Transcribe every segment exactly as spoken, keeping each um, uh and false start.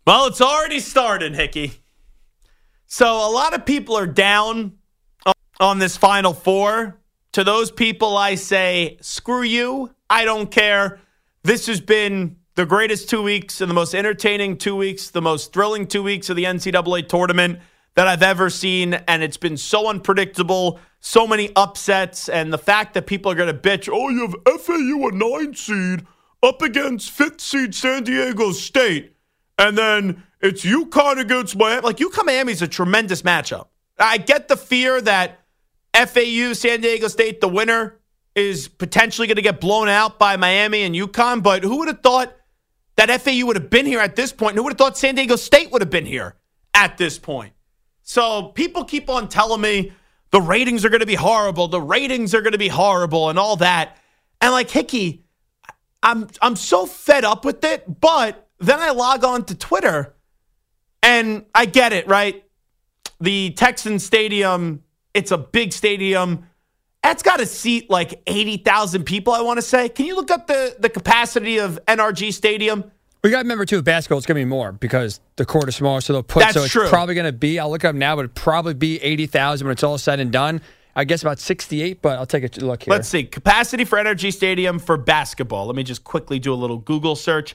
Well, it's already started, Hickey. So a lot of people are down on this Final Four. To those people, I say, screw you. I don't care. This has been the greatest two weeks and the most entertaining two weeks, the most thrilling two weeks of the N C double A tournament that I've ever seen. And it's been so unpredictable, so many upsets. And the fact that people are going to bitch, oh, you have F A U a nine seed up against fifth seed San Diego State. And then it's UConn against Miami. Like, UConn Miami is a tremendous matchup. I get the fear that F A U, San Diego State, the winner, is potentially going to get blown out by Miami and UConn. But who would have thought that F A U would have been here at this point? And who would have thought San Diego State would have been here at this point? So people keep on telling me the ratings are going to be horrible. The ratings are going to be horrible and all that. And like, Hickey, I'm I'm so fed up with it. But then I log on to Twitter and I get it, right? The Texans Stadium, it's a big stadium. That's got to seat like eighty thousand people, I want to say. Can you look up the, the capacity of N R G Stadium? We got to remember, too, basketball, it's going to be more because the court is smaller, so they'll put, That's so it's true. probably going to be, I'll look it up now, but it'll probably be eighty thousand when it's all said and done. I guess about sixty-eight, but I'll take a look here. Let's see. Capacity for N R G Stadium for basketball. Let me just quickly do a little Google search.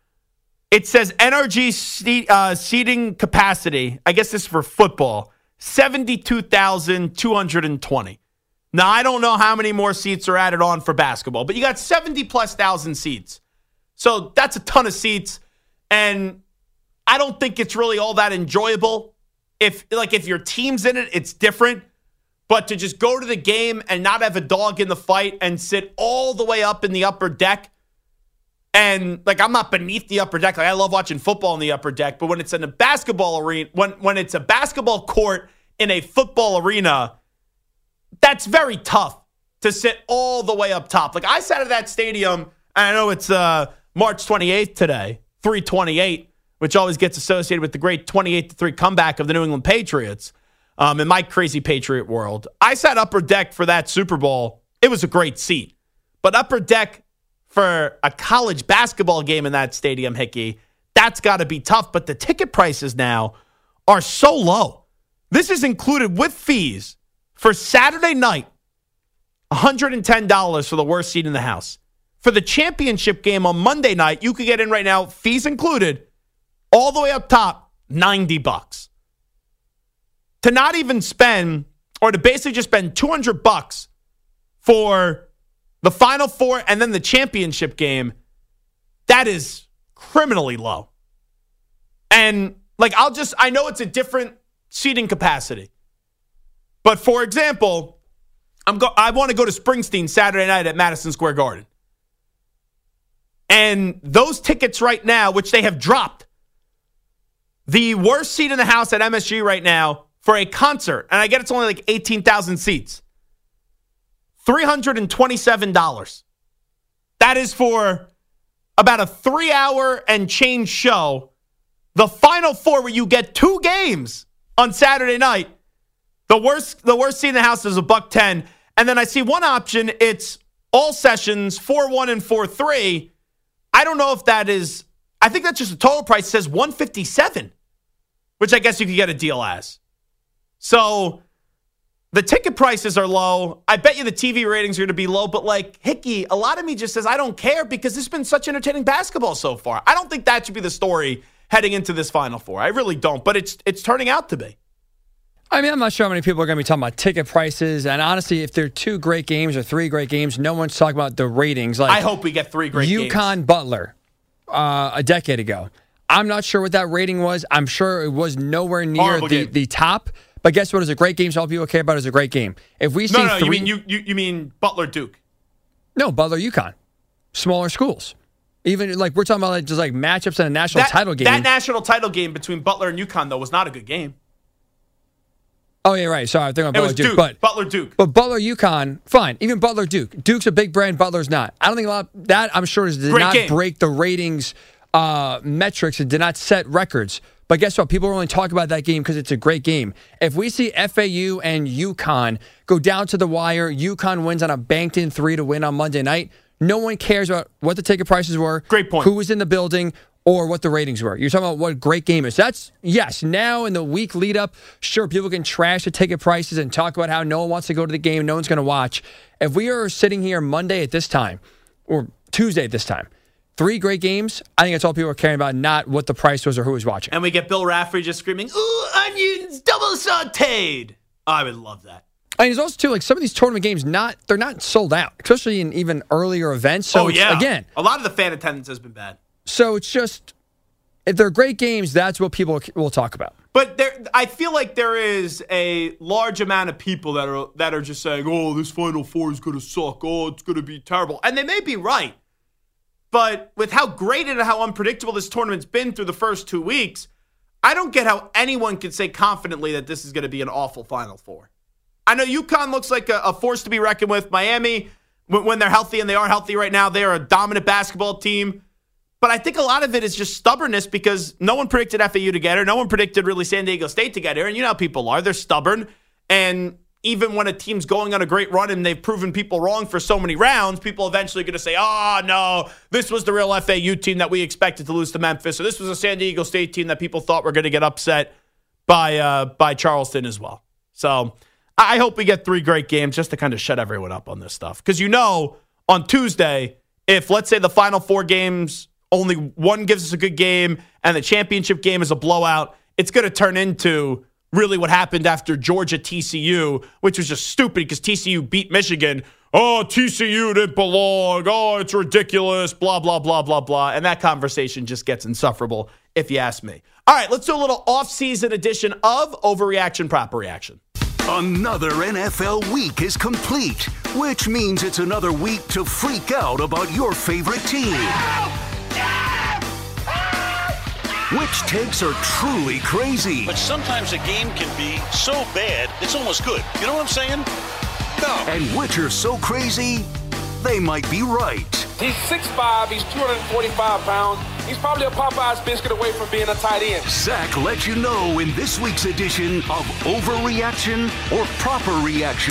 It says N R G seat, uh, seating capacity, I guess this is for football, seventy-two thousand two hundred twenty. Now, I don't know how many more seats are added on for basketball, but you got seventy plus thousand seats. So that's a ton of seats. And I don't think it's really all that enjoyable. If like if your team's in it, it's different. But to just go to the game and not have a dog in the fight and sit all the way up in the upper deck. And like, I'm not beneath the upper deck. Like, I love watching football in the upper deck. But when it's in a basketball arena, when, when it's a basketball court in a football arena, that's very tough to sit all the way up top. Like, I sat at that stadium, and I know it's uh, March twenty-eighth today, three twenty-eight, which always gets associated with the great twenty-eight to three comeback of the New England Patriots um, in my crazy Patriot world. I sat upper deck for that Super Bowl. It was a great seat. But upper deck for a college basketball game in that stadium, Hickey, that's got to be tough. But the ticket prices now are so low. This is included with fees. For Saturday night, one hundred ten dollars for the worst seat in the house. For the championship game on Monday night, you could get in right now, fees included, all the way up top, ninety bucks. To not even spend, or to basically just spend two hundred bucks for the Final Four and then the championship game, that is criminally low. And, like, I'll just, I know it's a different seating capacity. But, for example, I'm go- I want to go to Springsteen Saturday night at Madison Square Garden. And those tickets right now, which they have dropped, the worst seat in the house at M S G right now for a concert, and I get it's only like eighteen thousand seats, three hundred twenty-seven dollars. That is for about a three-hour and change show. The Final Four, where you get two games on Saturday night. The worst, the worst seat in the house is a buck ten. And then I see one option. It's all sessions, four one and four three. I don't know if that is, I think that's just the total price. It says one fifty-seven, which I guess you could get a deal as. So the ticket prices are low. I bet you the T V ratings are going to be low. But like, Hickey, a lot of me just says, I don't care because this has been such entertaining basketball so far. I don't think that should be the story heading into this Final Four. I really don't. But it's it's turning out to be. I mean, I'm not sure how many people are going to be talking about ticket prices. And honestly, if they're two great games or three great games, no one's talking about the ratings. Like, I hope we get three great games. UConn Butler uh, a decade ago. I'm not sure what that rating was. I'm sure it was nowhere near the, the top. But guess what? It's a great game. So all people care about it is a great game. If we see no, no, three, you mean you, you you mean Butler Duke? No, Butler UConn, smaller schools. Even like we're talking about like, just like matchups in a national that, title game. That national title game between Butler and UConn though was not a good game. Oh, yeah, right. Sorry, I'm thinking about it Butler was Duke. Duke. But, Butler Duke. But Butler UConn, fine. Even Butler Duke. Duke's a big brand, Butler's not. I don't think a lot of that, I'm sure, did Great not game. break the ratings uh, metrics. It did not set records. But guess what? People are only talking about that game because it's a great game. If we see F A U and UConn go down to the wire, UConn wins on a banked-in three to win on Monday night, no one cares about what the ticket prices were, Great point. who was in the building, or what the ratings were. You're talking about what a great game is. That's, yes, now in the week lead up, sure, people can trash the ticket prices and talk about how no one wants to go to the game, no one's going to watch. If we are sitting here Monday at this time, or Tuesday at this time, three great games, I think it's all people are caring about, not what the price was or who was watching. And we get Bill Raftery just screaming, ooh, onions, double sauteed. Oh, I would love that. I mean, it's also, too, like some of these tournament games, not they're not sold out, especially in even earlier events. So, oh, yeah. It's, again, a lot of the fan attendance has been bad. So it's just, if they're great games, that's what people will talk about. But there, I feel like there is a large amount of people that are that are just saying, oh, this Final Four is going to suck. Oh, it's going to be terrible. And they may be right. But with how great and how unpredictable this tournament's been through the first two weeks, I don't get how anyone can say confidently that this is going to be an awful Final Four. I know UConn looks like a, a force to be reckoned with. Miami, when, when they're healthy, and they are healthy right now, they are a dominant basketball team. But I think a lot of it is just stubbornness because no one predicted F A U to get here. No one predicted really San Diego State to get here. And you know how people are. They're stubborn. And even when a team's going on a great run and they've proven people wrong for so many rounds, people eventually going to say, oh, no, this was the real F A U team that we expected to lose to Memphis. Or this was a San Diego State team that people thought were going to get upset by uh, by Charleston as well. So I hope we get three great games just to kind of shut everyone up on this stuff. Because you know, on Tuesday, if let's say the Final Four games, only one gives us a good game and the championship game is a blowout, it's going to turn into really what happened after Georgia T C U, which was just stupid because T C U beat Michigan. Oh, T C U didn't belong. Oh, it's ridiculous, blah, blah, blah, blah, blah. And that conversation just gets insufferable, if you ask me. All right, let's do a little off-season edition of Overreaction, Proper Reaction. Another N F L week is complete, which means it's another week to freak out about your favorite team. Which takes are truly crazy? But sometimes a game can be so bad, it's almost good. You know what I'm saying? No. And which are so crazy, they might be right. He's six five, he's two hundred forty-five pounds. He's probably a Popeye's biscuit away from being a tight end. Zach lets you know in this week's edition of Overreaction or Proper Reaction.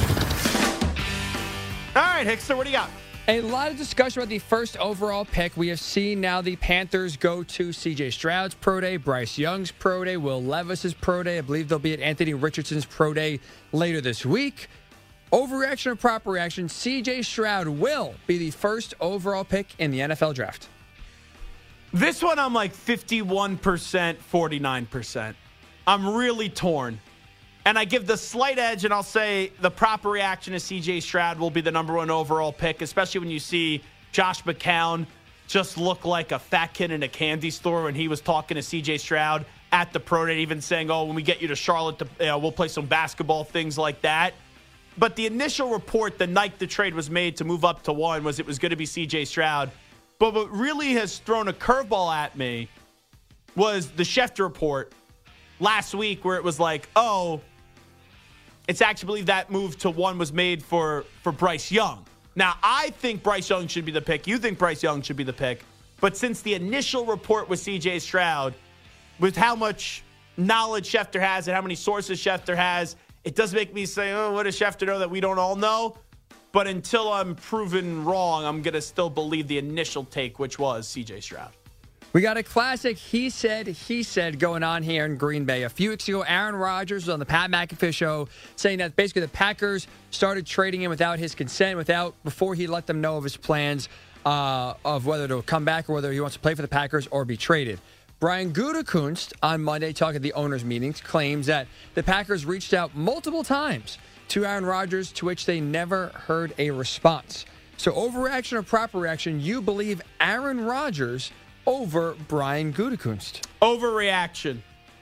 All right, Hickster, what do you got? A lot of discussion about the first overall pick. We have seen now the Panthers go to C J Stroud's pro day, Bryce Young's pro day, Will Levis's pro day. I believe they'll be at Anthony Richardson's pro day later this week. Overreaction or proper reaction, C J Stroud will be the first overall pick in the N F L draft. This one I'm like fifty-one percent, forty-nine percent. I'm really torn. And I give the slight edge, and I'll say the proper reaction is C J Stroud will be the number one overall pick, especially when you see Josh McCown just look like a fat kid in a candy store when he was talking to C J Stroud at the pro day, even saying, oh, when we get you to Charlotte, to, you know, we'll play some basketball, things like that. But the initial report the night the trade was made to move up to one was it was going to be C J Stroud. But what really has thrown a curveball at me was the Schefter report last week where it was like, oh, it's actually believed that move to one was made for, for Bryce Young. Now, I think Bryce Young should be the pick. You think Bryce Young should be the pick. But since the initial report was C J Stroud, with how much knowledge Schefter has and how many sources Schefter has, it does make me say, oh, what does Schefter know that we don't all know? But until I'm proven wrong, I'm going to still believe the initial take, which was C J Stroud. We got a classic he said, he said going on here in Green Bay. A few weeks ago, Aaron Rodgers was on the Pat McAfee show saying that basically the Packers started trading him without his consent, without before he let them know of his plans uh, of whether to come back or whether he wants to play for the Packers or be traded. Brian Gutekunst on Monday, talking at the owners' meetings, claims that the Packers reached out multiple times to Aaron Rodgers, to which they never heard a response. So overreaction or proper reaction, you believe Aaron Rodgers over Brian Gutekunst? Overreaction.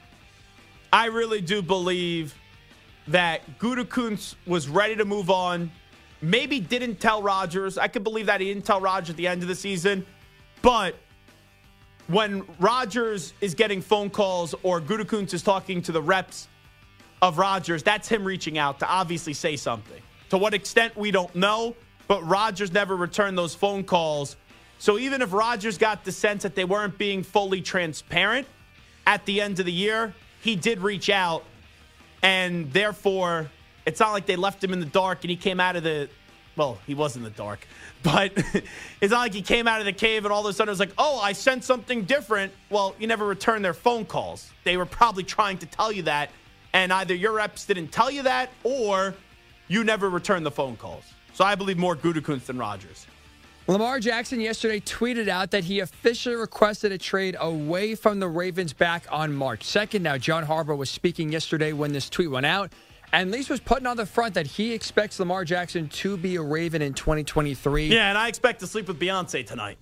I really do believe that Gutekunst was ready to move on. Maybe didn't tell Rodgers. I could believe that he didn't tell Rodgers at the end of the season. But when Rodgers is getting phone calls or Gutekunst is talking to the reps of Rodgers, that's him reaching out to obviously say something. To what extent, we don't know. But Rodgers never returned those phone calls. So even if Rodgers got the sense that they weren't being fully transparent at the end of the year, he did reach out. And therefore, it's not like they left him in the dark and he came out of the Well, he was in the dark. But it's not like he came out of the cave and all of a sudden it was like, oh, I sent something different. Well, you never returned their phone calls. They were probably trying to tell you that, and either your reps didn't tell you that or you never returned the phone calls. So I believe more Gutekunst than Rodgers. Lamar Jackson yesterday tweeted out that he officially requested a trade away from the Ravens back on March second. Now, John Harbaugh was speaking yesterday when this tweet went out, and at least was putting on the front that he expects Lamar Jackson to be a Raven in twenty twenty-three. Yeah, and I expect to sleep with Beyonce tonight.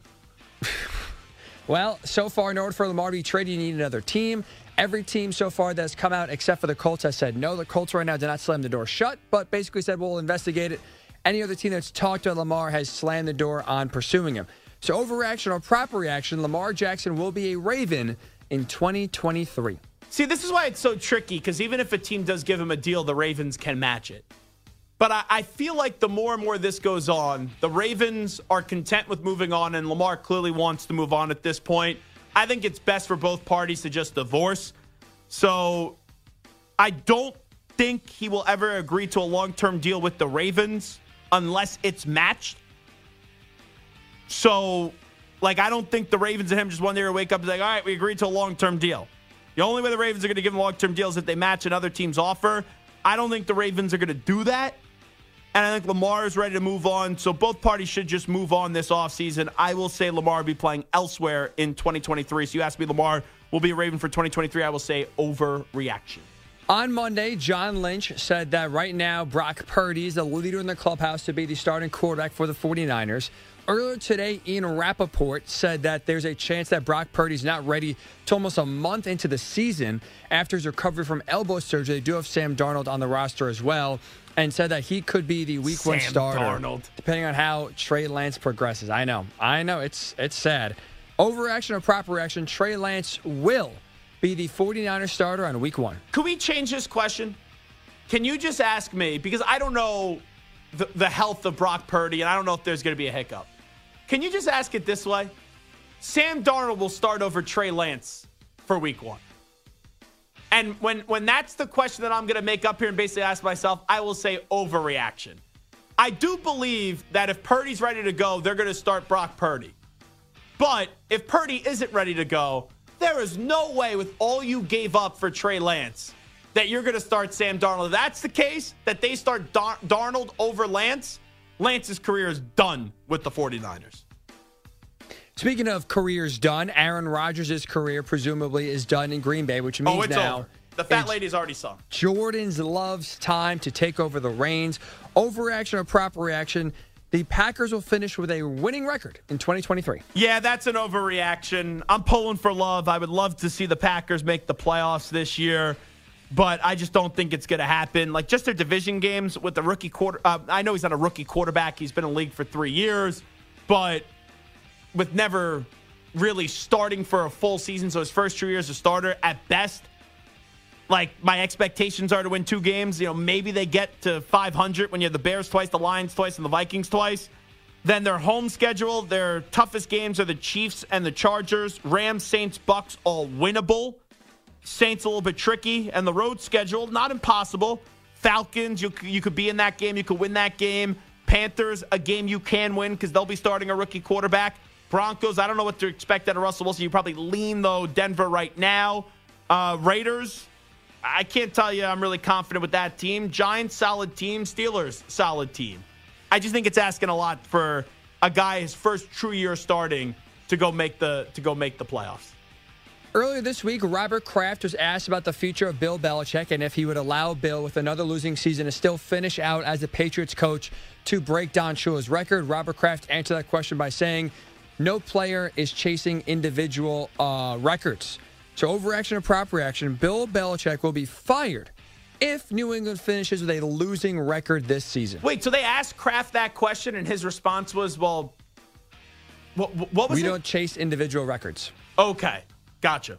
Well, so far, in order for Lamar to be traded, you need another team. Every team so far that has come out, except for the Colts, has said no. The Colts right now did not slam the door shut, but basically said, we'll investigate it. Any other team that's talked to Lamar has slammed the door on pursuing him. So overreaction or proper reaction, Lamar Jackson will be a Raven in twenty twenty-three. See, this is why it's so tricky, because even if a team does give him a deal, the Ravens can match it. But I, I feel like the more and more this goes on, the Ravens are content with moving on, and Lamar clearly wants to move on at this point. I think it's best for both parties to just divorce. So I don't think he will ever agree to a long-term deal with the Ravens unless it's matched. So, like, I don't think the Ravens and him just one day will wake up and say, all right, we agreed to a long-term deal. The only way the Ravens are going to give him a long-term deal is if they match another team's offer. I don't think the Ravens are going to do that. And I think Lamar is ready to move on. So both parties should just move on this offseason. I will say Lamar will be playing elsewhere in twenty twenty-three. So you ask me, Lamar will be a Raven for twenty twenty-three. I will say overreaction. On Monday, John Lynch said that right now Brock Purdy is the leader in the clubhouse to be the starting quarterback for the 49ers. Earlier today, Ian Rappaport said that there's a chance that Brock Purdy's not ready to almost a month into the season after his recovery from elbow surgery. They do have Sam Darnold on the roster as well, and said that he could be the week Sam one starter, Darnold. depending on how Trey Lance progresses. I know. I know. It's, it's sad. Overreaction or proper reaction, Trey Lance will be the 49ers starter on week one. Could we change this question? Can you just ask me, because I don't know the, the health of Brock Purdy, and I don't know if there's going to be a hiccup. Can you just ask it this way? Sam Darnold will start over Trey Lance for week one. And when, when that's the question that I'm going to make up here and basically ask myself, I will say overreaction. I do believe that if Purdy's ready to go, they're going to start Brock Purdy. But if Purdy isn't ready to go, there is no way with all you gave up for Trey Lance that you're going to start Sam Darnold. If that's the case, that they start Dar- Darnold over Lance, Lance's career is done with the 49ers. Speaking of careers done, Aaron Rodgers' career presumably is done in Green Bay, which means oh, it's now over. The fat lady's already sung. Jordan's Love's time to take over the reins. Overreaction or proper reaction, the Packers will finish with a winning record in twenty twenty-three. Yeah, that's an overreaction. I'm pulling for Love. I would love to see the Packers make the playoffs this year, but I just don't think it's going to happen. Like, just their division games with the rookie quarter. Uh, I know he's not a rookie quarterback. He's been in the league for three years, but with never really starting for a full season, so his first two years as a starter, at best, like, my expectations are to win two games. You know, maybe they get to five hundred when you have the Bears twice, the Lions twice, and the Vikings twice. Then their home schedule, their toughest games are the Chiefs and the Chargers. Rams, Saints, Bucks, all winnable. Saints a little bit tricky. And the road schedule, not impossible. Falcons, you, you could be in that game. You could win that game. Panthers, a game you can win because they'll be starting a rookie quarterback. Broncos, I don't know what to expect out of Russell Wilson. You probably lean, though, Denver right now. Uh, Raiders, I can't tell you I'm really confident with that team. Giants, solid team. Steelers, solid team. I just think it's asking a lot for a guy his first true year starting to go make the to go make the playoffs. Earlier this week, Robert Kraft was asked about the future of Bill Belichick and if he would allow Bill, with another losing season, to still finish out as the Patriots coach to break Don Shula's record. Robert Kraft answered that question by saying, no player is chasing individual uh, records. So overreaction or proper reaction, Bill Belichick will be fired if New England finishes with a losing record this season. Wait, so they asked Kraft that question and his response was, well, what, what was we it? We don't chase individual records. Okay, gotcha.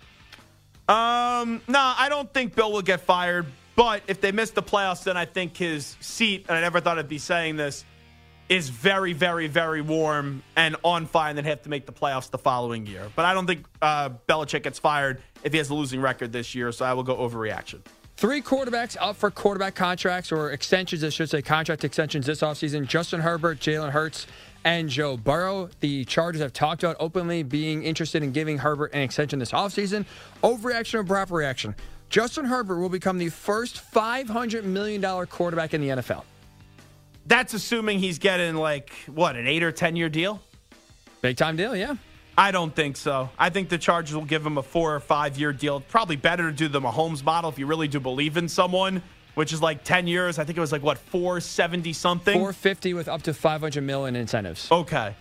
Um, no, I don't think Bill will get fired, but if they miss the playoffs, then I think his seat, and I never thought I'd be saying this, is very, very, very warm and on fire, and then have to make the playoffs the following year. But I don't think uh, Belichick gets fired if he has a losing record this year, so I will go overreaction. Three quarterbacks up for quarterback contracts, or extensions, I should say, contract extensions this offseason. Justin Herbert, Jalen Hurts, and Joe Burrow. The Chargers have talked about openly being interested in giving Herbert an extension this offseason. Overreaction or proper reaction? Justin Herbert will become the first five hundred million dollars quarterback in the N F L. That's assuming he's getting, like, what, an eight or ten-year deal? Big-time deal, yeah. I don't think so. I think the Chargers will give him a four- or five-year deal. It's probably better to do the Mahomes model if you really do believe in someone, which is like ten years. I think it was like, what, four seventy something? four fifty with up to five hundred million in incentives. Okay.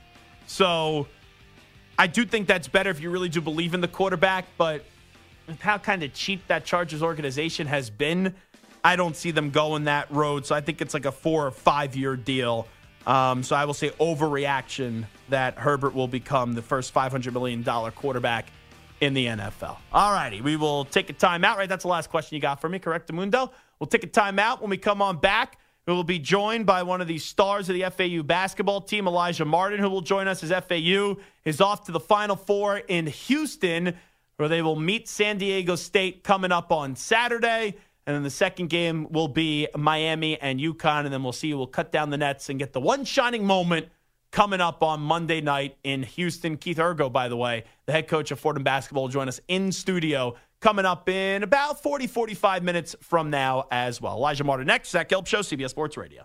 So I do think that's better if you really do believe in the quarterback, but with how kind of cheap that Chargers organization has been, I don't see them going that road. So I think it's like a four or five-year deal. Um, so I will say overreaction that Herbert will become the first five hundred million dollars quarterback in the N F L. All righty, we will take a timeout. Right, that's the last question you got for me, correct, Mundo? We'll take a timeout. When we come on back, we will be joined by one of the stars of the F A U basketball team, Elijah Martin, who will join us as F A U is off to the Final Four in Houston, where they will meet San Diego State coming up on Saturday. And then the second game will be Miami and UConn. And then we'll see who will cut down the nets and get the one shining moment coming up on Monday night in Houston. Keith Ergo, by the way, the head coach of Fordham Basketball, will join us in studio coming up in about forty, forty-five minutes from now as well. Elijah Martin next. Zach Gelb Show, C B S Sports Radio.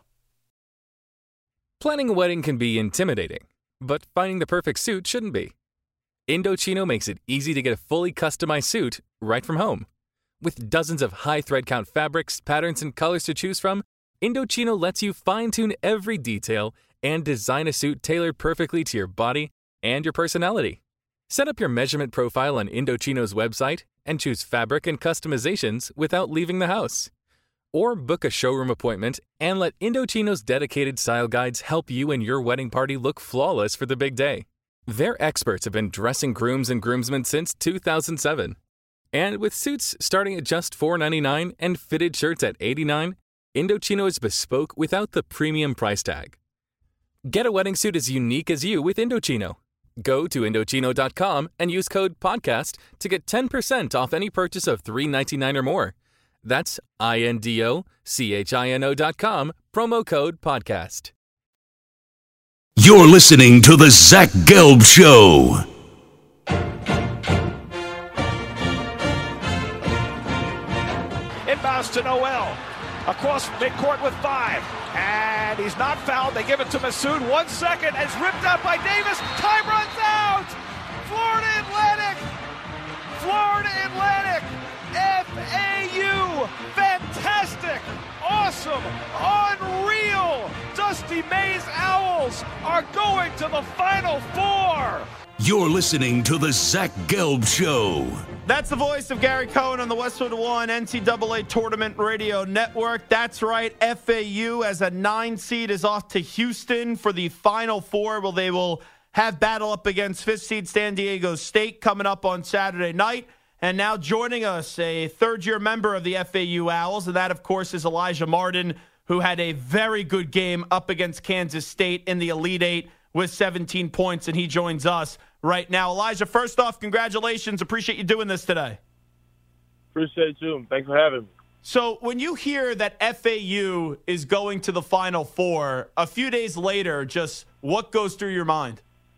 Planning a wedding can be intimidating, but finding the perfect suit shouldn't be. Indochino makes it easy to get a fully customized suit right from home. With dozens of high thread count fabrics, patterns, and colors to choose from, Indochino lets you fine-tune every detail and design a suit tailored perfectly to your body and your personality. Set up your measurement profile on Indochino's website and choose fabric and customizations without leaving the house. Or book a showroom appointment and let Indochino's dedicated style guides help you and your wedding party look flawless for the big day. Their experts have been dressing grooms and groomsmen since two thousand seven. And with suits starting at just four ninety-nine and fitted shirts at eighty-nine, Indochino is bespoke without the premium price tag. Get a wedding suit as unique as you with Indochino. Go to Indochino dot com and use code PODCAST to get ten percent off any purchase of three ninety-nine or more. That's I N D O C H I N O dot com, promo code PODCAST. You're listening to The Zach Gelb Show. Inbounds to Noel. Across midcourt with five. And he's not fouled. They give it to Massoud. One second. It's ripped out by Davis. Time runs out. Florida Atlantic. Florida Atlantic. F A U. Fantastic. Awesome. Unreal. Dusty Mays Owls are going to the Final Four. You're listening to The Zach Gelb Show. That's the voice of Gary Cohen on the Westwood One N C double A Tournament Radio Network. That's right. F A U as a nine seed is off to Houston for the Final Four. Well, they will have battle up against fifth seed San Diego State coming up on Saturday night. And now joining us, a third-year member of the F A U Owls, and that, of course, is Elijah Martin, who had a very good game up against Kansas State in the Elite Eight with seventeen points, and he joins us right now. Elijah, first off, congratulations. Appreciate you doing this today. Appreciate you. Thanks for having me. So when you hear that F A U is going to the Final Four, a few days later, just what goes through your mind?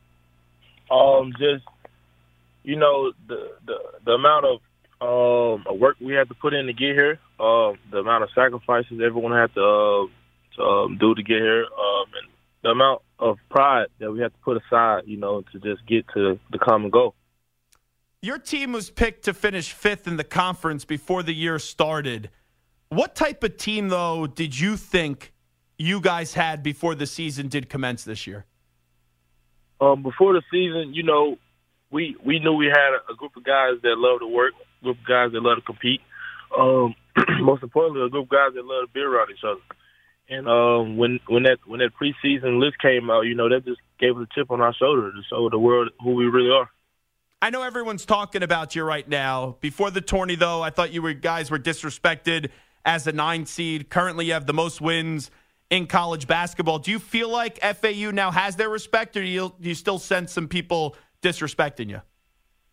Um, just, you know, the the, the amount of um, work we had to put in to get here, uh, the amount of sacrifices everyone had to, uh, to um, do to get here, um, and the amount of pride that we had to put aside, you know, to just get to the common goal. Your team was picked to finish fifth in the conference before the year started. What type of team, though, did you think you guys had before the season did commence this year? Um, before the season, you know, we we knew we had a, a group of guys that love to work, a group of guys that love to compete. Um, most importantly, a group of guys that love to be around each other. And um, when when that when that preseason list came out, you know, that just gave us a chip on our shoulder to show the world who we really are. I know everyone's talking about you right now. Before the tourney, though, I thought you were guys were disrespected as a nine seed. Currently, you have the most wins in college basketball. Do you feel like F A U now has their respect, or do you, do you still sense some people disrespecting you?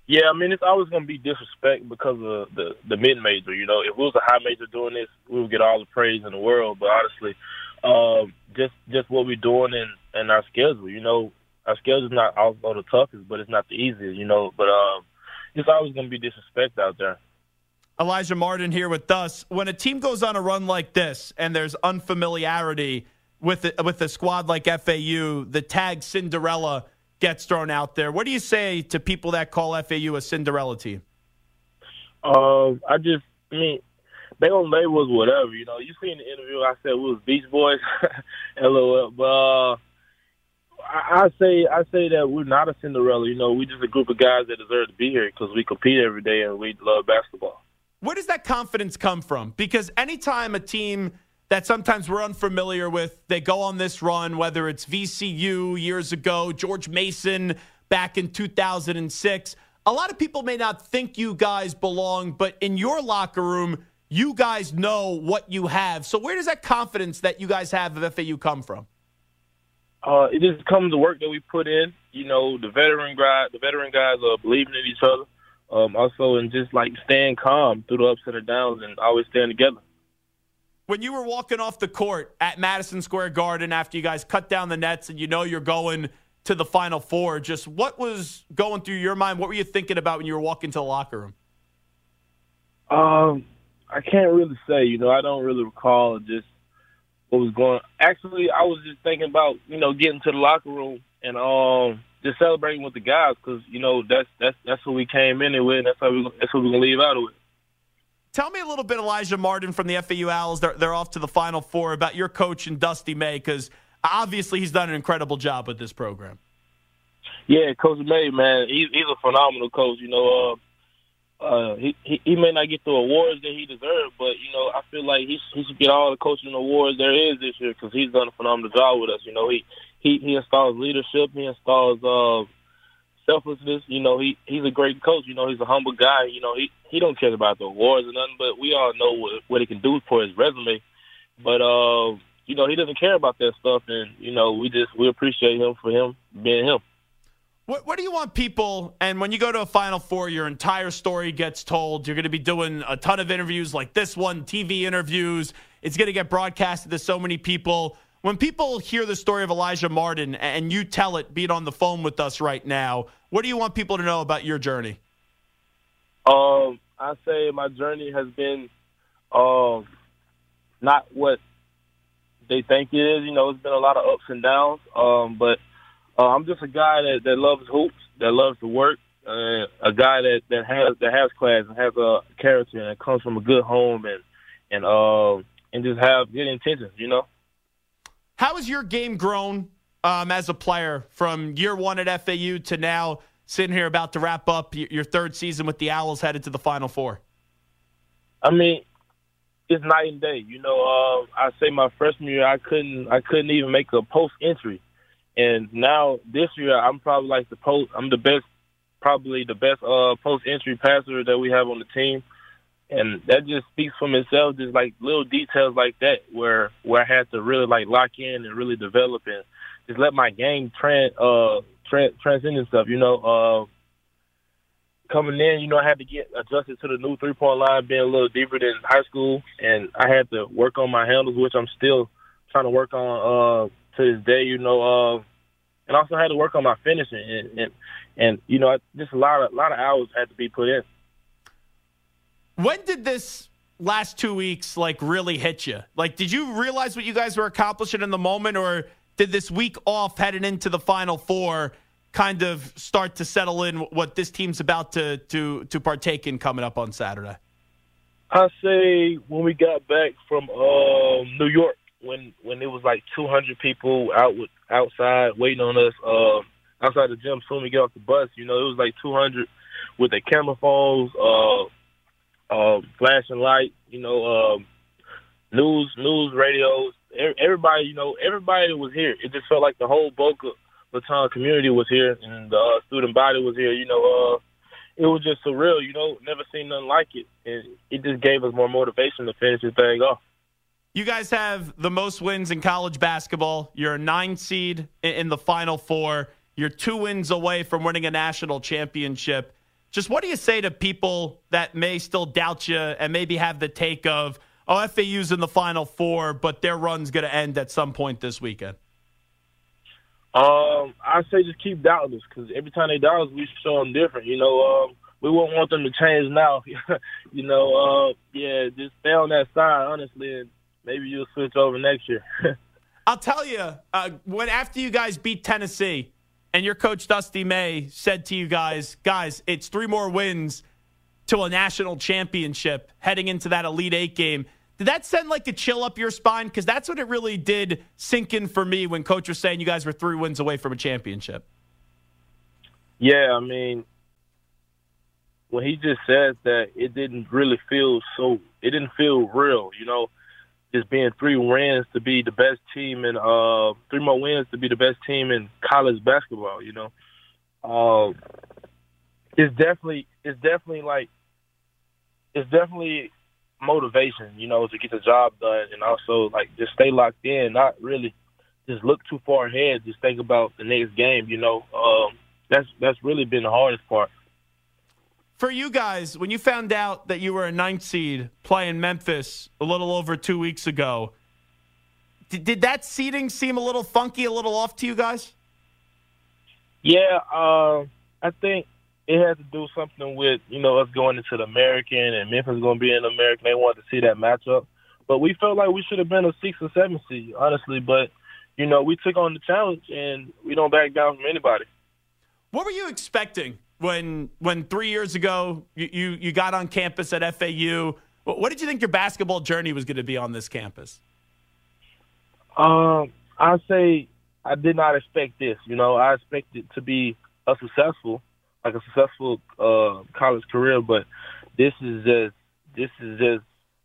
Yeah, I mean, it's always going to be disrespect because of the, the mid-major. You know, if we was a high major doing this, we would get all the praise in the world. But honestly, um, just just what we're doing in, in our schedule, you know, our schedule is not also the toughest, but it's not the easiest, you know. But um, it's always going to be disrespect out there. Elijah Martin here with us. When a team goes on a run like this and there's unfamiliarity with a, with a squad like F A U, the tag Cinderella gets thrown out there. What do you say to people that call F A U a Cinderella team? Uh, I just, I mean, they gonna label us whatever. You know, you seen the interview. I said we was Beach Boys, lol. But uh, I, I say, I say that we're not a Cinderella. You know, we're just a group of guys that deserve to be here because we compete every day and we love basketball. Where does that confidence come from? Because anytime a team that sometimes we're unfamiliar with, they go on this run, whether it's V C U years ago, George Mason back in two thousand six, a lot of people may not think you guys belong, but in your locker room, you guys know what you have. So where does that confidence that you guys have of F A U come from? Uh, it just comes to work that we put in. You know, the veteran guys, the veteran guys are believing in each other. Um, also, and just like staying calm through the ups and the downs and always staying together. When you were walking off the court at Madison Square Garden after you guys cut down the nets and you know you're going to the Final Four, just what was going through your mind? What were you thinking about when you were walking to the locker room? Um, I can't really say. You know, I don't really recall just what was going on. Actually, I was just thinking about, you know, getting to the locker room and um, just celebrating with the guys because, you know, that's that's that's what we came in with and that's, how we, that's what we're going to leave out of it. Tell me a little bit, Elijah Martin from the F A U Owls. They're, they're off to the Final Four, about your coach and Dusty May, because obviously he's done an incredible job with this program. Yeah, Coach May, man, he's, he's a phenomenal coach. You know, uh, uh, he, he he may not get the awards that he deserves, but, you know, I feel like he, he should get all the coaching awards there is this year because he's done a phenomenal job with us. You know, he, he, he installs leadership. He installs uh, selflessness. You know, he he's a great coach. You know, he's a humble guy. You know, he, he don't care about the awards or nothing, but we all know what, what he can do for his resume. But, uh, you know, he doesn't care about that stuff, and, you know, we just we appreciate him for him being him. What, what do you want people, and when you go to a Final Four, your entire story gets told. You're going to be doing a ton of interviews like this one, T V interviews. It's going to get broadcasted to so many people. When people hear the story of Elijah Martin and you tell it, being on the phone with us right now, what do you want people to know about your journey? Um, I say my journey has been um, not what they think it is. You know, it's been a lot of ups and downs, um, but uh, I'm just a guy that, that loves hoops, that loves to work, uh, a guy that, that has that has class and has a character and comes from a good home and and uh, and just have good intentions. You know. How has your game grown um, as a player from year one at F A U to now sitting here about to wrap up your third season with the Owls headed to the Final Four? I mean, it's night and day. You know, uh, I say my freshman year I couldn't I couldn't even make a post entry, and now this year I'm probably like the post. I'm the best, probably the best uh, post entry passer that we have on the team. And that just speaks for itself, just like little details like that where where I had to really like lock in and really develop and just let my game trans, uh, trans, transcend and stuff. You know, uh, coming in, you know, I had to get adjusted to the new three-point line being a little deeper than high school. And I had to work on my handles, which I'm still trying to work on uh, to this day, you know. Uh, and also had to work on my finishing. And, and, and you know, just a lot of, a lot of hours had to be put in. When did this last two weeks, like, really hit you? Like, did you realize what you guys were accomplishing in the moment, or did this week off heading into the Final Four kind of start to settle in what this team's about to to to partake in coming up on Saturday? I say when we got back from um, New York, when when it was like two hundred people out with, outside waiting on us uh, outside the gym soon we get off the bus, you know, it was like two hundred with their camera phones, uh, Uh, flashing light, you know, uh, news, news, radios. Everybody, you know, everybody was here. It just felt like the whole Boca Raton community was here, and the uh, student body was here. You know, uh, it was just surreal. You know, never seen nothing like it, and it just gave us more motivation to finish this thing off. You guys have the most wins in college basketball. You're a nine seed in the Final Four. You're two wins away from winning a national championship. just what do you say to people that may still doubt you and maybe have the take of, oh, F A U's in the Final Four, but their run's going to end at some point this weekend? Um, I say just keep doubting us, because every time they doubt us, we show them different. You know, um, we won't want them to change now. you know, uh, yeah, just stay on that side, honestly, and maybe you'll switch over next year. I'll tell you, uh, when after you guys beat Tennessee and your coach Dusty May said to you guys, guys, it's three more wins to a national championship heading into that Elite Eight game. Did that send like a chill up your spine? Because that's what it really did sink in for me when Coach was saying you guys were three wins away from a championship. Yeah, I mean, when he just said that, it didn't really feel so – it didn't feel real, you know, just being three wins to be the best team in uh, – three more wins to be the best team in college basketball, you know. Uh, it's definitely – it's definitely like – it's definitely – motivation, you know, to get the job done, and also like just stay locked in, not really just look too far ahead, just think about the next game, you know. Um, that's that's really been the hardest part. For you guys, when you found out that you were a ninth seed playing Memphis a little over two weeks ago, did, did that seeding seem a little funky, a little off to you guys? Yeah, uh, I think it had to do something with, you know, us going into the American and Memphis going to be in the American. They wanted to see that matchup. But we felt like we should have been a six or seven seed, honestly. But, you know, we took on the challenge, and we don't back down from anybody. What were you expecting when when three years ago you, you, you got on campus at F A U? What did you think your basketball journey was going to be on this campus? Um, I'd say I did not expect this. You know, I expected to be a successful like a successful uh, college career, but this is just this is just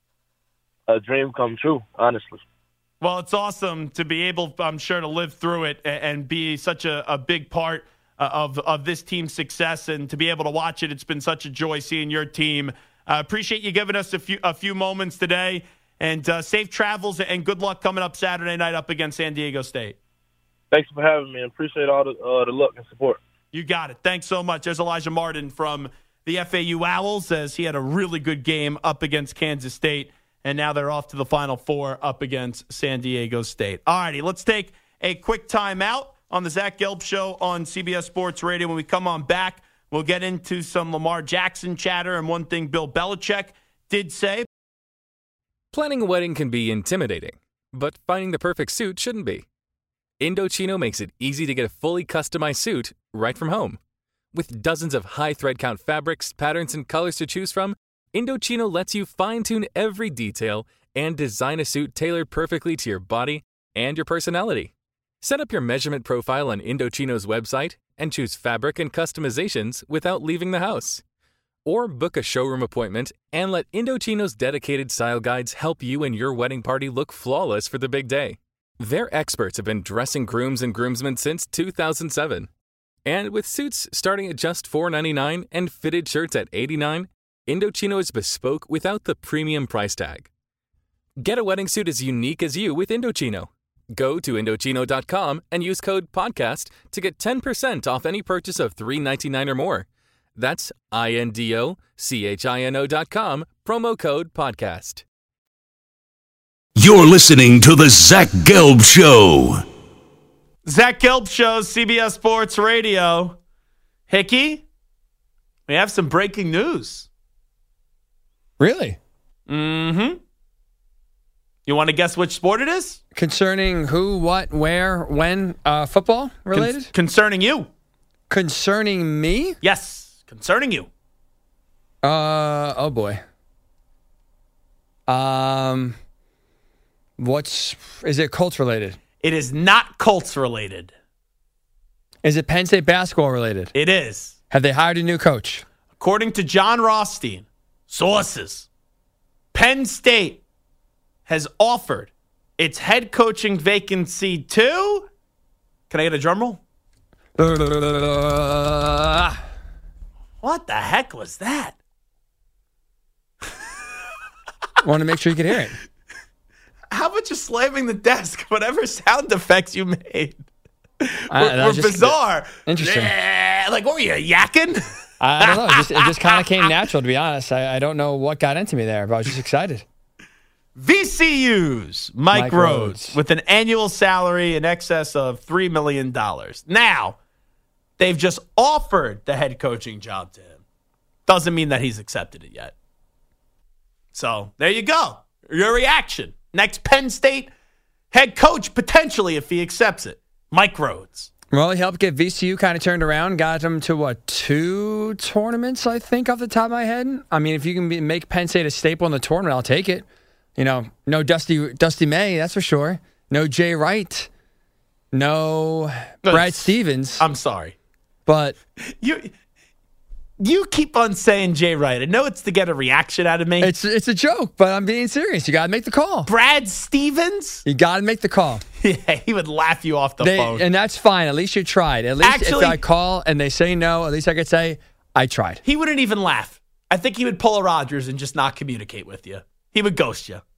a dream come true, honestly. Well, it's awesome to be able, I'm sure, to live through it and be such a, a big part of of this team's success, and to be able to watch it. It's been such a joy seeing your team. Uh, appreciate you giving us a few a few moments today, and uh, safe travels and good luck coming up Saturday night up against San Diego State. Thanks for having me. Appreciate all the uh, the luck and support. You got it. Thanks so much. There's Elijah Martin from the F A U Owls, as he had a really good game up against Kansas State, and now they're off to the Final Four up against San Diego State. All righty, let's take a quick timeout on the Zach Gelb Show on C B S Sports Radio. When we come on back, we'll get into some Lamar Jackson chatter and one thing Bill Belichick did say. Planning a wedding can be intimidating, but finding the perfect suit shouldn't be. Indochino makes it easy to get a fully customized suit right from home. With dozens of high thread count fabrics, patterns, and colors to choose from, Indochino lets you fine-tune every detail and design a suit tailored perfectly to your body and your personality. Set up your measurement profile on Indochino's website and choose fabric and customizations without leaving the house. Or book a showroom appointment and let Indochino's dedicated style guides help you and your wedding party look flawless for the big day. Their experts have been dressing grooms and groomsmen since two thousand seven. And with suits starting at just four ninety-nine and fitted shirts at eighty-nine, Indochino is bespoke without the premium price tag. Get a wedding suit as unique as you with Indochino. Go to Indochino dot com and use code PODCAST to get ten percent off any purchase of three ninety-nine or more. That's I N D O C H I N O dot com, promo code PODCAST. You're listening to the Zach Gelb Show. Zach Gelb Show, C B S Sports Radio. Hickey, we have some breaking news. Really? Mm-hmm. You want to guess which sport it is? Concerning who, what, where, when, uh, football related? Con- concerning you. Concerning me? Yes, concerning you. Uh, oh boy. Um... What's is it Colts related? It is not Colts related. Is it Penn State basketball related? It is. Have they hired a new coach? According to John Rothstein, sources, Penn State has offered its head coaching vacancy to. Can I get a drum roll? What the heck was that? Want to make sure you can hear it. How about just slamming the desk? Whatever sound effects you made uh, were, were just, bizarre. Interesting. Yeah, like, what were you, yakking? I, I don't know. It just, it just kind of came natural, to be honest. I, I don't know what got into me there, but I was just excited. V C U's Mike, Mike Rhodes, Rhodes. with an annual salary in excess of three million dollars. Now, they've just offered the head coaching job to him. Doesn't mean that he's accepted it yet. So, there you go. Your reaction. Next Penn State head coach, potentially, if he accepts it. Mike Rhodes. Well, he helped get V C U kind of turned around, got them to, what, two tournaments, I think, off the top of my head? I mean, if you can be, make Penn State a staple in the tournament, I'll take it. You know, no Dusty Dusty May, that's for sure. No Jay Wright. No Brad Stevens. I'm sorry. But you you keep on saying Jay Wright. I know it's to get a reaction out of me. It's it's a joke, but I'm being serious. You got to make the call. Brad Stevens? You got to make the call. Yeah, he would laugh you off the they, phone. And that's fine. At least you tried. At least Actually, if I call and they say no, at least I could say, I tried. He wouldn't even laugh. I think he would pull a Rogers and just not communicate with you. He would ghost you.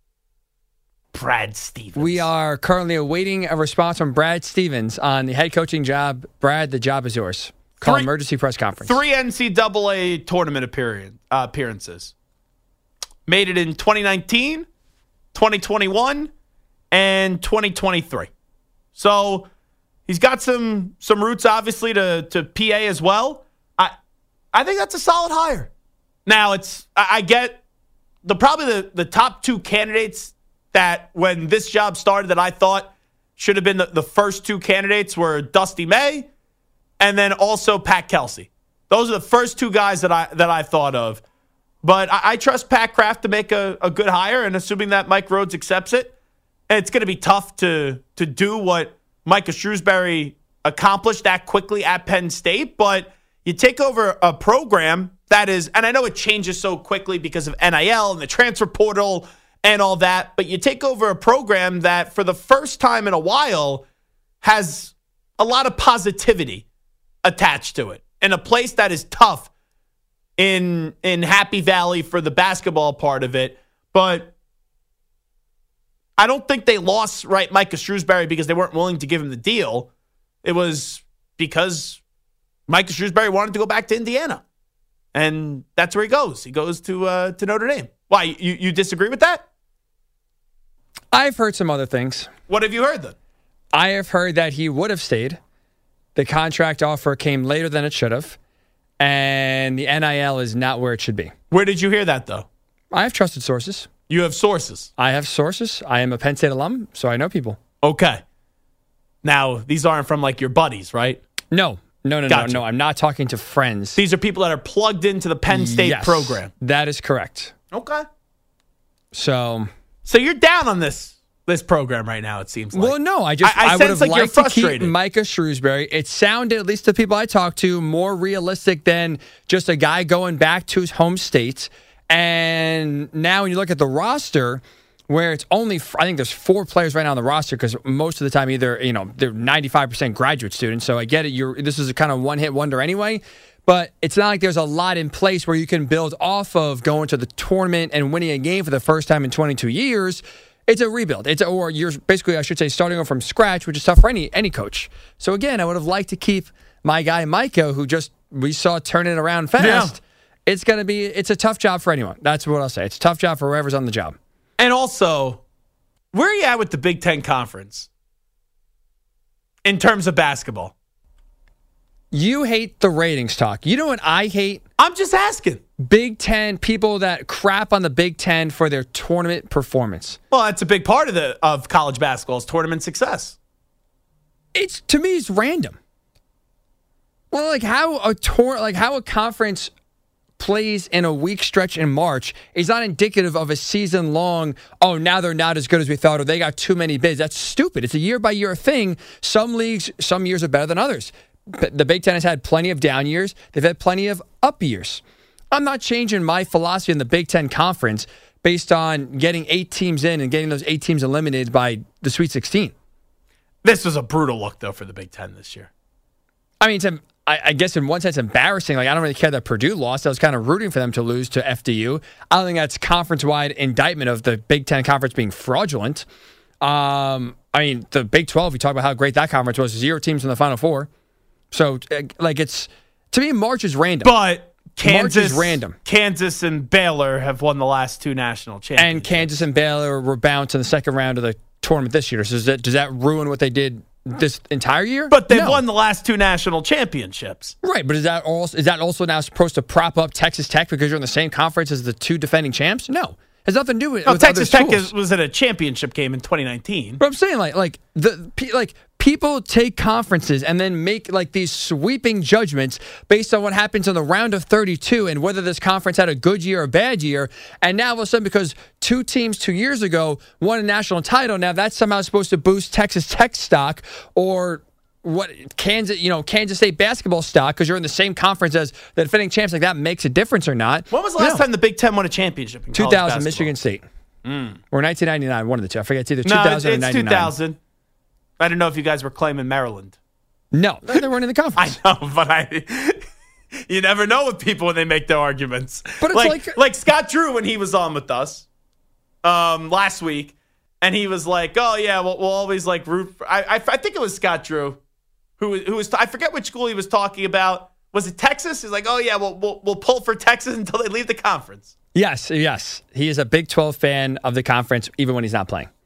Brad Stevens. We are currently awaiting a response from Brad Stevens on the head coaching job. Brad, the job is yours. Call Three, emergency press conference. Three N C double A tournament appearance, uh, appearances. Made it in twenty nineteen, twenty twenty-one, and twenty twenty-three. So he's got some some roots, obviously, to, to P A as well. I I think that's a solid hire. Now, it's I, I get the probably the, the top two candidates that when this job started that I thought should have been the, the first two candidates were Dusty May and then also Pat Kelsey. Those are the first two guys that I that I thought of. But I, I trust Pat Kraft to make a, a good hire, and assuming that Mike Rhodes accepts it, it's going to be tough to to do what Micah Shrewsbury accomplished that quickly at Penn State. But you take over a program that is, and I know it changes so quickly because of N I L and the transfer portal and all that, but you take over a program that for the first time in a while has a lot of positivity attached to it. In a place that is tough in in Happy Valley for the basketball part of it, but I don't think they lost right Micah Shrewsbury because they weren't willing to give him the deal. It was because Micah Shrewsbury wanted to go back to Indiana. And that's where he goes. He goes to uh, to Notre Dame. Why, you, you disagree with that? I've heard some other things. What have you heard then? I have heard that he would have stayed. The contract offer came later than it should have. And the N I L is not where it should be. Where did you hear that, though? I have trusted sources. You have sources? I have sources. I am a Penn State alum, so I know people. Okay. Now, these aren't from, like, your buddies, right? No. No, no, Gotcha. no, no. I'm not talking to friends. These are people that are plugged into the Penn State yes, program. That is correct. Okay. So, so you're down on this this program right now, it seems like. Well, no, I just I, I, I would sense have like liked you're to keep frustrated. Micah Shrewsbury. It sounded, at least the people I talked to, more realistic than just a guy going back to his home state. And now when you look at the roster, where it's only, I think there's four players right now on the roster because most of the time either, you know, they're ninety-five percent graduate students. So I get it. You're, this is a kind of one-hit wonder anyway. But it's not like there's a lot in place where you can build off of going to the tournament and winning a game for the first time in twenty-two years. It's a rebuild. It's a, or you're basically, I should say, starting over from scratch, which is tough for any any coach. So again, I would have liked to keep my guy Micah, who just we saw turn it around fast. Yeah. It's gonna be, it's a tough job for anyone. That's what I'll say. It's a tough job for whoever's on the job. And also, where are you at with the Big Ten Conference in terms of basketball? You hate the ratings talk. You know what I hate? I'm just asking. Big Ten, people that crap on the Big Ten for their tournament performance. Well, that's a big part of the of college basketball's tournament success. It's, to me, it's random. Well, like how a tour, like how a conference plays in a week stretch in March is not indicative of a season long, oh, now they're not as good as we thought, or they got too many bids. That's stupid. It's a year by year thing. Some leagues, some years are better than others. The Big Ten has had plenty of down years. They've had plenty of up years. I'm not changing my philosophy in the Big Ten Conference based on getting eight teams in and getting those eight teams eliminated by the Sweet sixteen. This was a brutal look, though, for the Big Ten this year. I mean, it's, I, I guess in one sense embarrassing. Like, I don't really care that Purdue lost. I was kind of rooting for them to lose to F D U. I don't think that's conference-wide indictment of the Big Ten Conference being fraudulent. Um, I mean, the Big twelve, you talk about how great that conference was. Zero teams in the Final Four. So, like, it's To me, March is random. But Kansas, March is random. Kansas and Baylor have won the last two national championships. And Kansas and Baylor were bounced in the second round of the tournament this year. So does that, does that ruin what they did this entire year? But they've No. won the last two national championships. Right, but is that also is that also now supposed to prop up Texas Tech because you're in the same conference as the two defending champs? No, it has nothing to do with, No, with Texas other Tech schools. is, was at a championship game in twenty nineteen. But I'm saying like like the pe- like people take conferences and then make like these sweeping judgments based on what happens in the round of thirty-two and whether this conference had a good year or a bad year. And now all of a sudden, because two teams two years ago won a national title, now that's somehow supposed to boost Texas Tech stock or what Kansas, you know, Kansas State basketball stock because you're in the same conference as the defending champs. Like that makes a difference or not? When was the last No. time the Big Ten won a championship in two college thousand, basketball? Michigan State. Mm. Or nineteen ninety-nine, one of the two. I forget. It's either No, two thousand it's or ninety-nine. two thousand. I didn't know if you guys were claiming Maryland. No, they weren't in the conference. I know, but I. You never know with people when they make their arguments. But it's like, like- like Scott Drew when he was on with us um, last week, and he was like, "Oh yeah, we'll, we'll always like root." For, I, I I think it was Scott Drew, who who was I forget which school he was talking about. Was it Texas? He's like, "Oh yeah, we'll we'll, we'll pull for Texas until they leave the conference." Yes, yes. He is a Big twelve fan of the conference, even when he's not playing.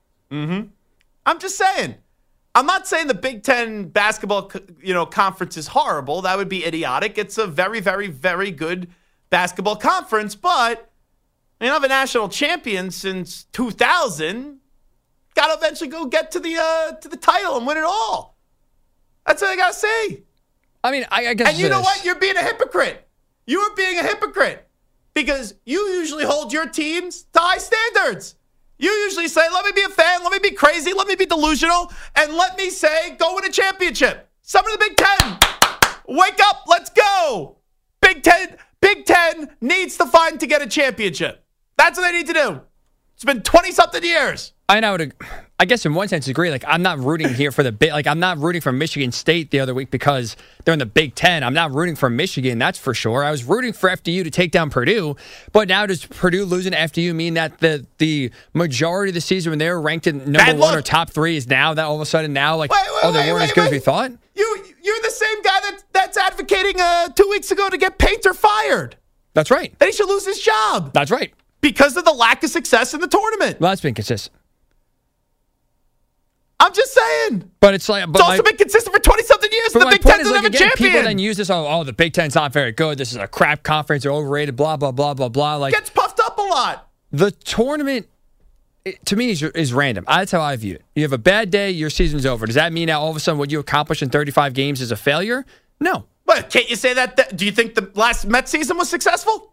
I'm just saying. I'm not saying the Big Ten basketball, co- you know, conference is horrible. That would be idiotic. It's a very, very, very good basketball conference, but you know, have a national champion since two thousand. Got to eventually go get to the uh, to the title and win it all. That's what I got to say. I mean, I, I guess. And you know this. what? You're being a hypocrite. You are being a hypocrite because you usually hold your teams to high standards. You usually say, let me be a fan, let me be crazy, let me be delusional, and let me say, go win a championship. Some of the Big Ten. Wake up, let's go. Big Ten, Big Ten needs to find to get a championship. That's what they need to do. It's been twenty-something years. I know. To, I guess in one sense, agree. Like I'm not rooting here for the big. Like I'm not rooting for Michigan State the other week because they're in the Big Ten. I'm not rooting for Michigan. That's for sure. I was rooting for F D U to take down Purdue, but now does Purdue losing to F D U mean that the the majority of the season when they were ranked in number Bad one luck. or top three is now that all of a sudden now like Wait, wait, oh they wait, weren't wait, as good wait. as we thought? You, you're the same guy that, that's advocating uh, two weeks ago to get Painter fired. That's right. That he should lose his job That's right. because of the lack of success in the tournament. Well, that's been consistent. I'm just saying. But it's like, but It's also my, been consistent for twenty-something years. but The my Big point Ten is, doesn't like, have a again, people then champion. use this, oh, oh, the Big Ten's not very good. This is a crap conference. They're overrated, blah, blah, blah, blah, blah. Like, Gets puffed up a lot. the tournament, it, to me, is, is random. That's how I view it. You have a bad day, your season's over. Does that mean now all of a sudden what you accomplished in thirty-five games is a failure? No. But can't you say that? that do you think the last Mets season was successful?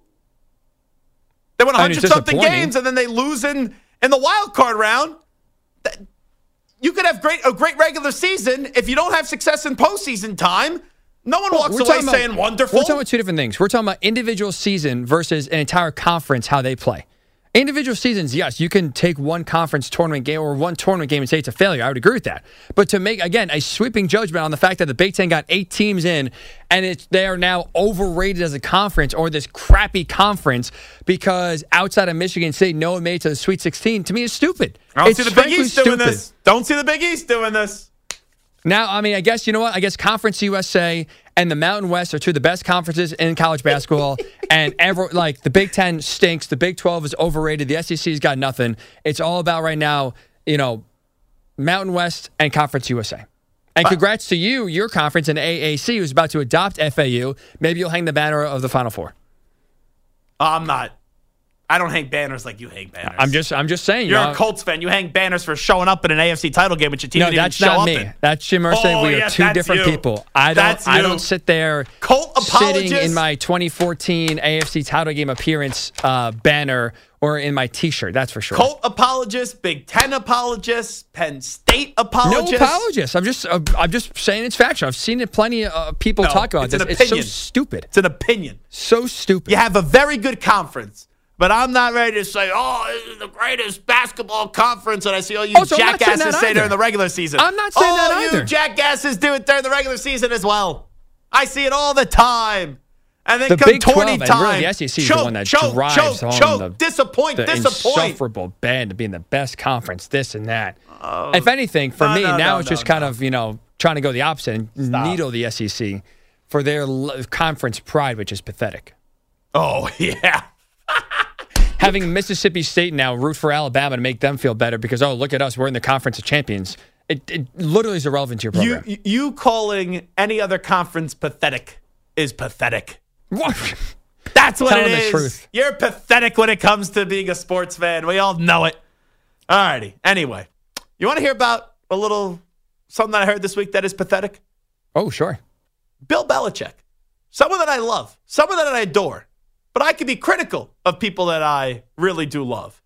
They won I mean, it's hundred-something disappointing. games, and then they lose in, in the wild card round. That- You could have great a great regular season. If you don't have success in postseason time, no one walks We're away talking about- saying wonderful. We're talking about two different things. We're talking about individual season versus an entire conference, how they play. Individual seasons, yes, you can take one conference tournament game or one tournament game and say it's a failure. I would agree with that. But to make, again, a sweeping judgment on the fact that the Big Ten got eight teams in and it's they are now overrated as a conference or this crappy conference because outside of Michigan State, no one made it to the Sweet sixteen, to me is stupid. I don't It's see the Big frankly East doing stupid. this. Don't see the Big East doing this. Now, I mean, I guess, you know what? I guess Conference U S A and the Mountain West are two of the best conferences in college basketball. and ever, like, the Big Ten stinks. The Big twelve is overrated. The S E C's got nothing. It's all about right now, you know, Mountain West and Conference U S A. And congrats to you, your conference in A A C, who's about to adopt F A U. Maybe you'll hang the banner of the Final Four. I'm not. I don't hang banners like you hang banners. I'm just I'm just saying. You're you know, a Colts fan. You hang banners for showing up in an A F C title game, which your team No, didn't even that's show not up me. in. That's Jim Irsay. Oh, we are yes, two that's different you. people. I don't. That's I you. don't sit there Colt sitting apologist. in my twenty fourteen A F C title game appearance uh, banner or in my T-shirt. That's for sure. Colt apologist, Big Ten apologist, Penn State apologist. No apologist. I'm just. Uh, I'm just saying it's factual. I've seen it. Plenty of uh, people No, talk about it's this. an It's so opinion. stupid. It's an opinion. So stupid. You have a very good conference, but I'm not ready to say, oh, this is the greatest basketball conference, and I see all you Oh, so I'm not saying jackasses that say either. during the regular season. I'm not saying all that you either. jackasses do it during the regular season as well. I see it all the time. And then The come Big tourney twelve and time. really the S E C is choke, the one that choke, drives choke, home choke, the, disappoint, the disappoint. insufferable band to being the best conference, this and that. if anything, for no, me, no, now no, it's no, just kind no. of, you know, trying to go the opposite and Stop. needle the S E C for their l- conference pride, which is pathetic. Oh, yeah. Having Mississippi State now root for Alabama to make them feel better because, oh, look at us, we're in the Conference of Champions. It, it literally is irrelevant to your program. You, you calling any other conference pathetic is pathetic. What? That's what Tell it them the is. truth. You're pathetic when it comes to being a sports fan. We all know it. All righty. Anyway, you want to hear about a little something that I heard this week that is pathetic? Oh, sure. Bill Belichick. Someone that I love. Someone that I adore. But I can be critical of people that I really do love.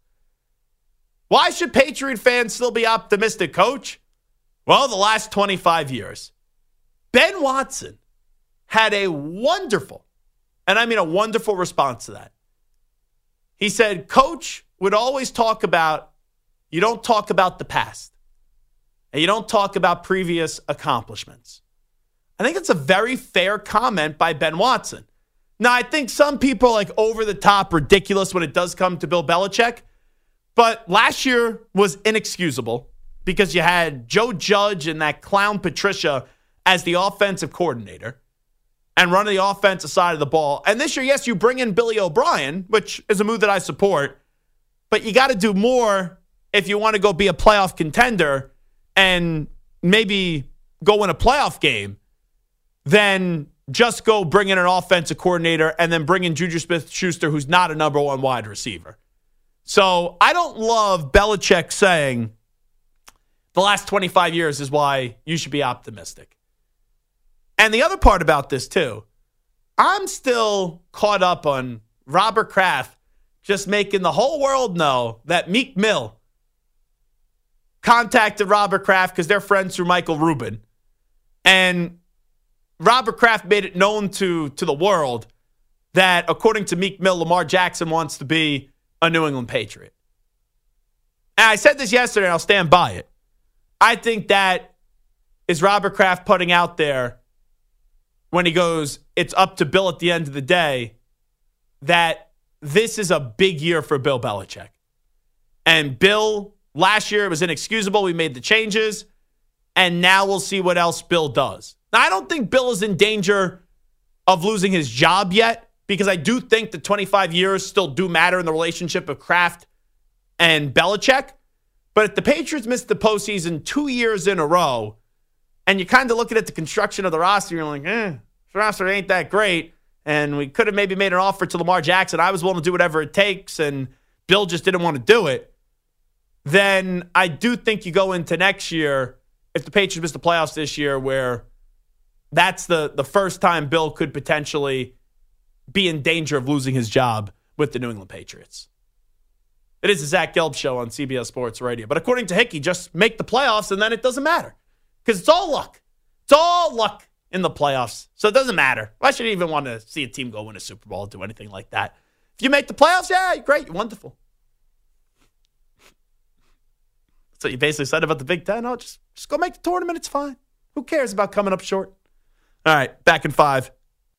Why should Patriot fans still be optimistic, Coach? Well, the last twenty-five years. Ben Watson had a wonderful, and I mean a wonderful response to that. He said, Coach would always talk about, you don't talk about the past. And you don't talk about previous accomplishments. I think it's a very fair comment by Ben Watson. Now, I think some people are like over the top ridiculous when it does come to Bill Belichick. But last year was inexcusable because you had Joe Judge and that clown Patricia as the offensive coordinator and running the offensive side of the ball. And this year, yes, you bring in Billy O'Brien, which is a move that I support. But you got to do more if you want to go be a playoff contender and maybe go win a playoff game than just go bring in an offensive coordinator and then bring in Juju Smith-Schuster, who's not a number one wide receiver. So I don't love Belichick saying the last twenty-five years is why you should be optimistic. And the other part about this, too, I'm still caught up on Robert Kraft just making the whole world know that Meek Mill contacted Robert Kraft because they're friends through Michael Rubin. And Robert Kraft made it known to, to the world that, according to Meek Mill, Lamar Jackson wants to be a New England Patriot. And I said this yesterday, and I'll stand by it. I think that is Robert Kraft putting out there when he goes, it's up to Bill at the end of the day, that this is a big year for Bill Belichick. And Bill, last year, it was inexcusable. We made the changes. And now we'll see what else Bill does. Now, I don't think Bill is in danger of losing his job yet, because I do think the twenty-five years still do matter in the relationship of Kraft and Belichick. But if the Patriots missed the postseason two years in a row, and you're kind of looking at the construction of the roster, you're like, eh, the roster ain't that great, and we could have maybe made an offer to Lamar Jackson. I was willing to do whatever it takes, and Bill just didn't want to do it. Then I do think you go into next year, if the Patriots miss the playoffs this year, where that's the, the first time Bill could potentially be in danger of losing his job with the New England Patriots. It is the Zach Gelb Show on C B S Sports Radio. But according to Hickey, just make the playoffs and then it doesn't matter. Because it's all luck. It's all luck in the playoffs. So it doesn't matter. I shouldn't even want to see a team go win a Super Bowl or do anything like that. If you make the playoffs, yeah, great, you're wonderful. That's what you basically said about the Big Ten. Oh, just, just go make the tournament. It's fine. Who cares about coming up short? All right, back in five.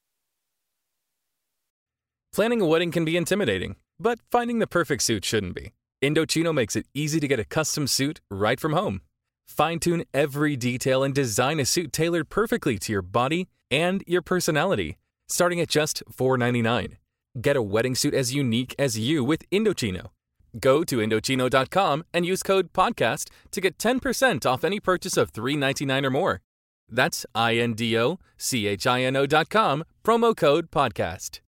Planning a wedding can be intimidating, but finding the perfect suit shouldn't be. Indochino makes it easy to get a custom suit right from home. Fine-tune every detail and design a suit tailored perfectly to your body and your personality, starting at just four dollars and ninety-nine cents. Get a wedding suit as unique as you with Indochino. Go to Indochino dot com and use code PODCAST to get ten percent off any purchase of three dollars and ninety-nine cents or more. That's I N D O C H I N O dot com, promo code PODCAST.